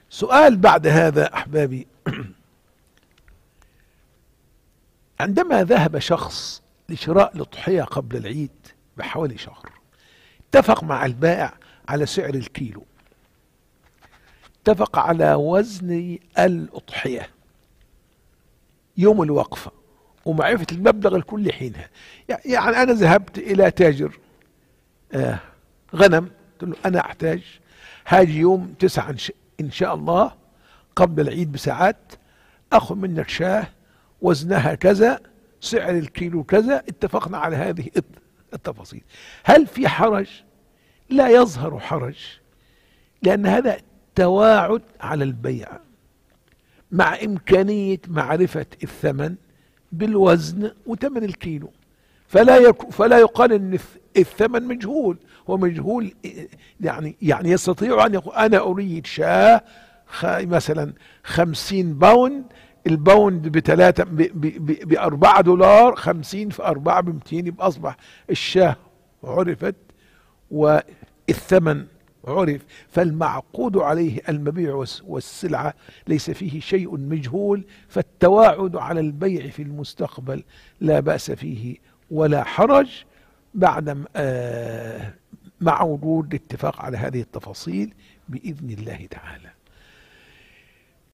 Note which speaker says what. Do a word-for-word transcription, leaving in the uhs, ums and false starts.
Speaker 1: سؤال بعد هذا أحبابي. عندما ذهب شخص لشراء الأضحية قبل العيد بحوالي شهر، اتفق مع البائع على سعر الكيلو، اتفق على وزن الأضحية يوم الوقفة ومعرفة المبلغ الكلي حينها. يعني أنا ذهبت إلى تاجر آه غنم، قلت له أنا أحتاج هاجي يوم تسعة إن شاء الله قبل العيد بساعات، أخذ منك شاه وزنها كذا، سعر الكيلو كذا، اتفقنا على هذه التفاصيل. هل في حرج؟ لا يظهر حرج، لأن هذا تواعد على البيع مع إمكانية معرفة الثمن بالوزن وثمن الكيلو، فلا يك فلا يقال ان الثمن مجهول. هو مجهول يعني يعني يستطيع ان يقول انا اريد شاه مثلا خمسين باوند، الباوند بثلاثة بأربعة دولار، خمسين في أربعة بمتين، يبقى أصبح الشاه عرفت والثمن عرف. فالمعقود عليه المبيع والسلعة ليس فيه شيء مجهول، فالتواعد على البيع في المستقبل لا بأس فيه ولا حرج بعد آه مع وجود الاتفاق على هذه التفاصيل بإذن الله تعالى.